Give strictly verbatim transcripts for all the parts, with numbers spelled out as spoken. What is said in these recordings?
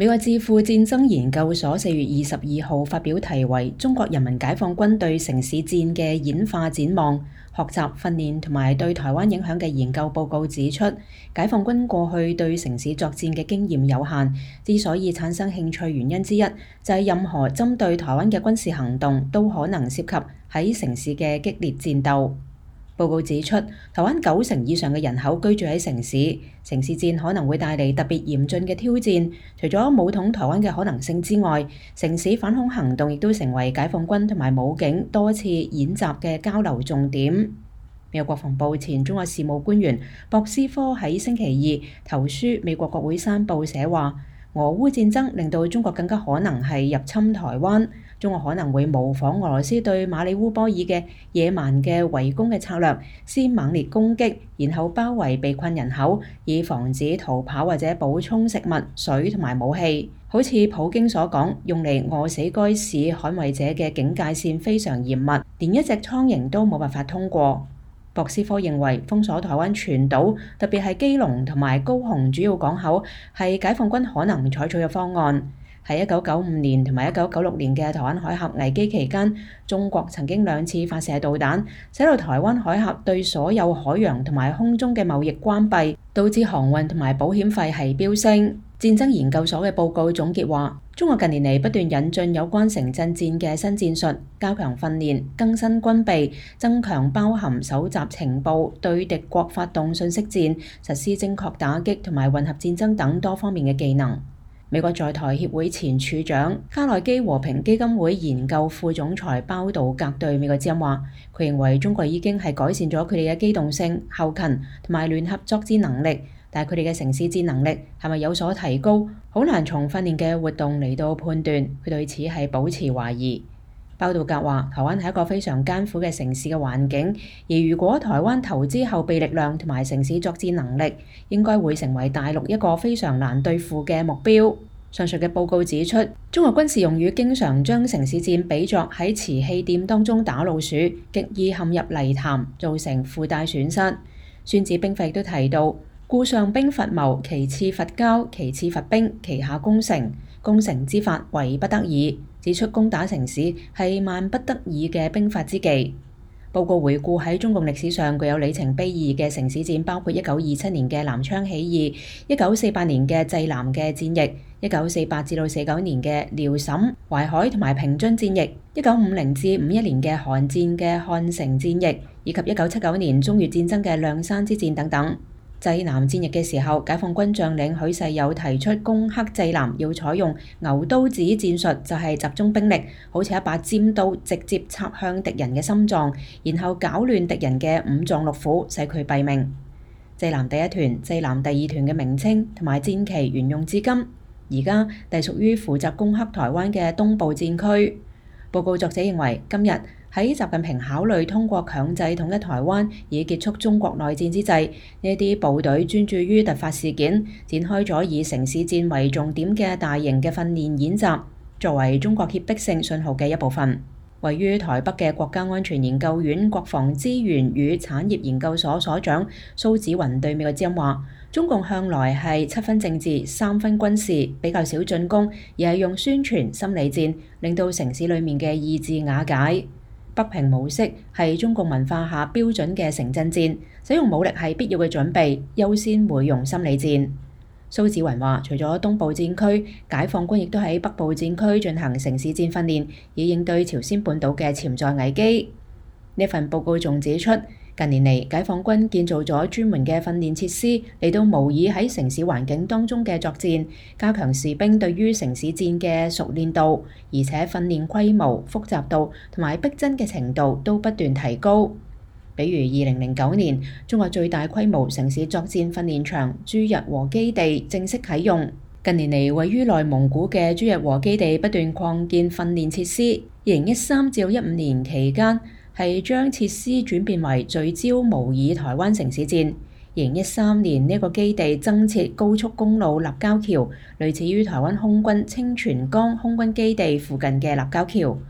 美國智庫戰爭研究所四月二十二號發表題為《中國人民解放軍對城市戰嘅演化展望：學習、訓練同埋對台灣影響》嘅研究報告指出，解放軍過去對城市作戰嘅經驗有限，之所以產生興趣原因之一，就係任何針對台灣嘅軍事行動都可能涉及喺城市嘅激烈戰鬥。報告指出，台灣九成以上嘅人口居住喺城市，城市戰可能會帶嚟特別嚴峻嘅挑戰。除咗武統台灣嘅可能性之外，城市反恐行動亦都成為解放軍同埋武警多次演習嘅交流重點。美國國防部前中國事務官員博斯科喺星期二投書美國國會山報寫話，俄烏戰爭令到中國更加可能係入侵台灣。中國可能會模仿俄羅斯對馬里烏波爾嘅野蠻嘅圍攻嘅策略，先猛烈攻擊，然後包圍被困人口，以防止逃跑或者補充食物、水同埋武器。好似普京所講，用嚟餓死該市捍衛者嘅警戒線非常嚴密，連一隻蒼蠅都冇辦法通過。博斯科認為封鎖台灣全島，特別係基隆同埋高雄主要港口，係解放軍可能採取嘅方案。喺一九九五年同埋一九九六年嘅台灣海峽危機期間，中國曾經兩次發射導彈，使到台灣海峽對所有海洋同埋空中嘅貿易關閉，導致航運同埋保險費係飆升。戰爭研究所嘅報告總結話，中國近年嚟不斷引進有關城鎮戰嘅新戰術，加強訓練、更新軍備、增強包含搜集情報、對敵國發動信息戰、實施精確打擊同埋混合戰爭等多方面嘅技能。美國在台協會前處長卡內基和平基金會研究副總裁包道格對美國之音話，佢認為中國已經係改善咗佢哋嘅機動性、後勤同埋聯合作戰能力，但係佢哋嘅城市戰能力係咪有所提高，好難從訓練嘅活動嚟到判斷。佢對此係保持懷疑。包道格話，台灣係一個非常艱苦嘅城市嘅環境，而如果台灣投資後備力量同埋城市作戰能力，應該會成為大陸一個非常難對付嘅目標。上述嘅報告指出，中國軍事用語經常將城市戰比作喺瓷器店當中打老鼠，極易陷入泥潭，造成附帶損失。孫子兵法亦都提到，故上兵伐謀，其次伐交，其次伐兵，其下攻城。攻城之法為不得已，指出攻打城市係萬不得已嘅兵法之技。報告回顧喺中共歷史上具有里程碑意義嘅城市戰，包括一九二七年嘅南昌起義、一九四八年嘅濟南嘅戰役、一九四八至到四九年嘅遼瀋、淮海同埋平津戰役、一九五零至五一年嘅韓戰嘅漢城戰役，以及一九七九年中越戰爭嘅諒山之戰等等。濟南戰役嘅時候，解放軍將領許世友提出攻克濟南要採用牛刀子戰術，就係集中兵力，好似一把尖刀直接插向敵人嘅心臟，然後攪亂敵人嘅五臟六腑，使佢斃命。濟南第一團、濟南第二團嘅名稱同埋戰旗沿用至今，而家隸屬於負責攻克台灣嘅東部戰區。報告作者認為，今日喺習近平考慮通過強制統一台灣以結束中國內戰之際，呢啲部隊專注於突發事件，展開咗以城市戰為重點嘅大型嘅訓練演習，作為中國脅迫性信號嘅一部分。位於台北嘅國家安全研究院國防資源與產業研究所所長蘇紫雲對美國之音話，中共向來係七分政治、三分軍事，比較少進攻，而係用宣傳、心理戰，令到城市裡面嘅意志瓦解。北平模式係中共文化下標準嘅城鎮戰，使用武力係必要嘅準備，優先會用心理戰。蘇紫雲話，除咗東部戰區，解放軍亦都喺北部戰區進行城市戰訓練，以應對朝鮮半島嘅潛在危機。呢份報告仲指出，近年嚟解放軍建造咗專門嘅訓練設施，嚟到模擬喺城市環境當中嘅作戰，加強士兵對於城市戰嘅熟練度，而且訓練規模、複雜度同埋逼真嘅程度都不斷提高。比如二零零九年，中國最大規模城市作戰訓練場朱日和基地正式啟用。近年嚟，位於內蒙古嘅朱日和基地不斷擴建訓練設施。二零一三至一五年期間，係將設施轉變為聚焦模擬台灣城市戰。二零一三年呢個基地增設高速公路立交橋，類似於台灣空軍清泉崗空軍基地附近嘅立交橋。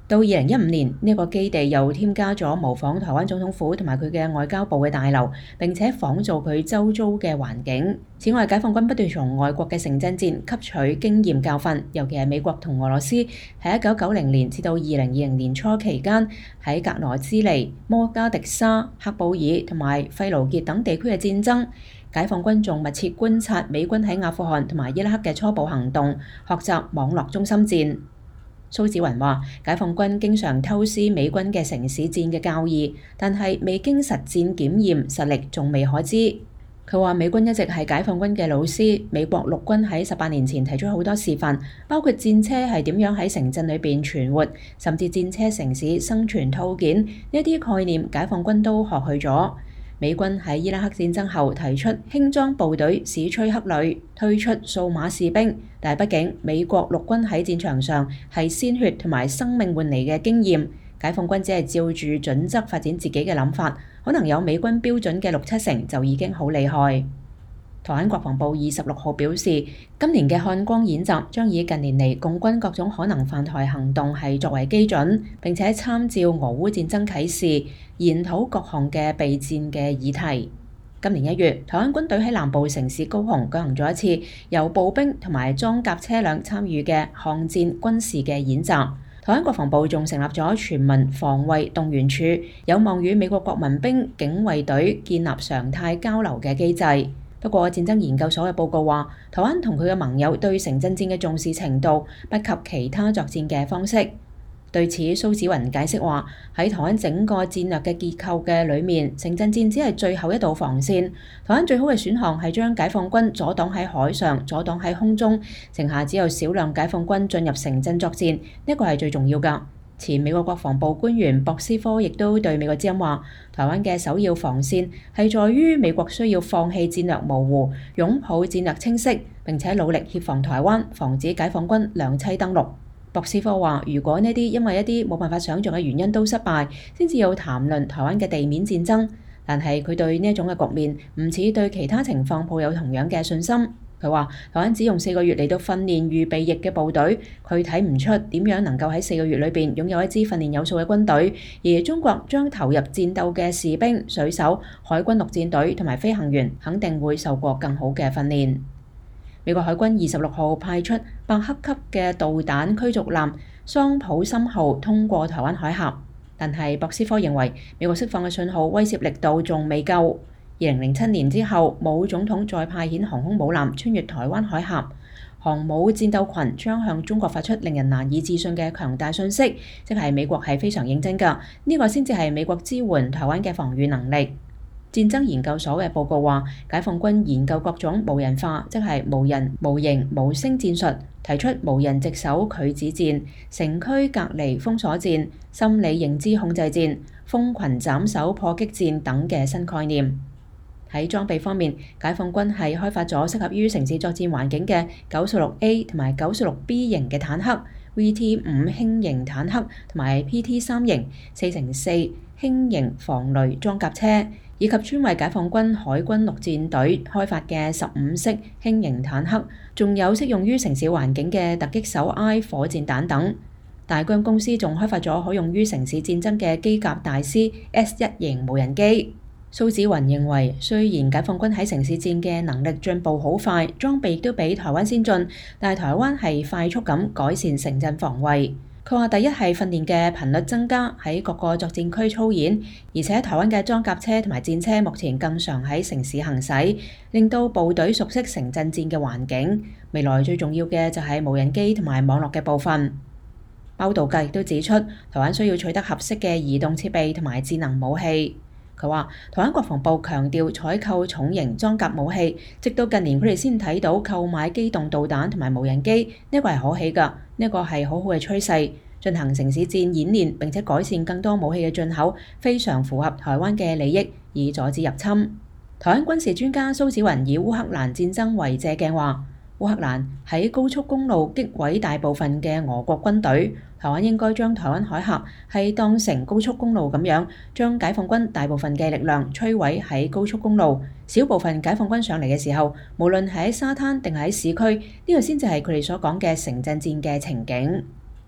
到二零一五年，呢、這個基地又添加咗模仿台灣總統府同埋佢嘅外交部嘅大樓，並且仿造佢周遭嘅環境。此外，解放軍不斷從外國嘅城鎮戰吸取經驗教訓，尤其係美國同俄羅斯喺一九九零年至到二零二零年初期間喺格羅茲尼、摩加迪沙、喀布爾同埋費盧傑等地區嘅戰爭。解放軍仲密切觀察美軍喺阿富汗同埋伊拉克嘅初步行動，學習網絡中心戰。蘇紫雲話：解放軍經常偷師美軍嘅城市戰嘅教義，但係未經實戰檢驗，實力仲未可知。佢話美軍一直係解放軍嘅老師，美國陸軍喺十八年前提出好多示範，包括戰車係點樣喺城鎮裏邊存活，甚至戰車城市生存套件呢啲概念，解放軍都學去咗。美軍喺伊拉克戰爭後提出輕裝部隊史崔克旅，推出數碼士兵，但係畢竟美國陸軍喺戰場上係鮮血同埋生命換嚟嘅經驗，解放軍只係照住準則發展自己嘅諗法，可能有美軍標準嘅六七成就已經好厲害。台灣國防部二十六號表示，今年嘅漢光演習將以近年嚟共軍各種可能犯台行動係作為基準，並且參照俄烏戰爭啟示，研討各項嘅備戰嘅議題。今年一月，台灣軍隊喺南部城市高雄舉行咗一次由步兵同埋裝甲車輛參與嘅巷戰軍事嘅演習。台灣國防部仲成立咗全民防衛動員處，有望與美國國民兵警衛隊建立常態交流嘅機制。不過，戰爭研究所嘅報告話，台灣同佢嘅盟友對城鎮戰嘅重視程度不及其他作戰嘅方式。對此，蘇紫雲解釋話：喺台灣整個戰略嘅結構嘅裏面，城鎮戰只係最後一道防線。台灣最好嘅選項係將解放軍阻擋喺海上，阻擋喺空中，剩下只有少量解放軍進入城鎮作戰，呢個係最重要㗎。前美國國防部官員博斯科亦都對美國之音話：台灣嘅首要防線係在於美國需要放棄戰略模糊，擁抱戰略清晰，並且努力協防台灣，防止解放軍兩棲登陸。博斯科話：如果呢啲因為一啲冇辦法想像嘅原因都失敗，先至要談論台灣嘅地面戰爭。但係佢對呢一種嘅局面唔似對其他情況抱有同樣嘅信心。佢話：台灣只用四個月嚟到訓練預備役嘅部隊，佢睇唔出點樣能夠喺四個月裏邊擁有一支訓練有素嘅軍隊。而中國將投入戰鬥嘅士兵、水手、海軍陸戰隊同埋飛行員，肯定會受過更好嘅訓練。美國海軍二十六號派出伯克級嘅導彈驅逐艦桑普森號通過台灣海峽，但係博斯科認為美國釋放嘅信號威懾力度仲未夠。二零零七年之後，冇總統再派遣航空母艦穿越台灣海峽，航母戰鬥群將向中國發出令人難以置信嘅強大訊息，即係美國係非常認真㗎，呢個先至係美國支援台灣嘅防禦能力。戰爭研究所嘅報告話，解放軍研究各種無人化，即係無人、無形、無聲戰術，提出無人值守拒止戰、城區隔離封鎖戰、心理認知控制戰、蜂群斬首破擊戰等嘅新概念。喺裝備方面，解放軍係開發咗適合於城市作戰環境嘅九十六 A 同埋九十六 B 型嘅坦克、V T 五輕型坦克同埋 P T 三型四乘四輕型防雷裝甲車，以及專為解放軍海軍陸戰隊開發嘅十五式輕型坦克，仲有適用於城市環境嘅突擊手 I 火箭彈等。大疆公司仲開發咗可用於城市戰爭嘅機甲大師 S 一型無人機。蘇紫雲認為，雖然解放軍喺城市戰嘅能力進步好快，裝備亦都比台灣先進，但係台灣係快速咁改善城鎮防衛。佢話：第一係訓練嘅頻率增加，喺各個作戰區操演，而且台灣嘅裝甲車同埋戰車目前更常喺城市行駛，令到部隊熟悉城鎮戰嘅環境。未來最重要嘅就係無人機同埋網絡嘅部分。包道格亦都指出，台灣需要取得合適嘅移動設備同埋智能武器。佢話：台灣國防部強調採購重型裝甲武器，直到近年佢哋先睇到購買機動導彈同埋無人機，呢個係可喜㗎，呢個係好好嘅趨勢。進行城市戰演練並且改善更多武器嘅進口，非常符合台灣嘅利益，以阻止入侵。台灣軍事專家蘇紫雲以烏克蘭戰爭為借鏡話：烏克蘭喺高速公路擊毀大部分嘅俄國軍隊，台灣應該將台灣海峽係當成高速公路咁樣，將解放軍大部分嘅力量摧毀喺高速公路，小部分解放軍上嚟嘅時候，無論係喺沙灘定係喺市區，呢個先至係佢哋所講嘅城鎮戰嘅情景。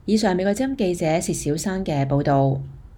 以上美國之音記者薛小珊嘅報導。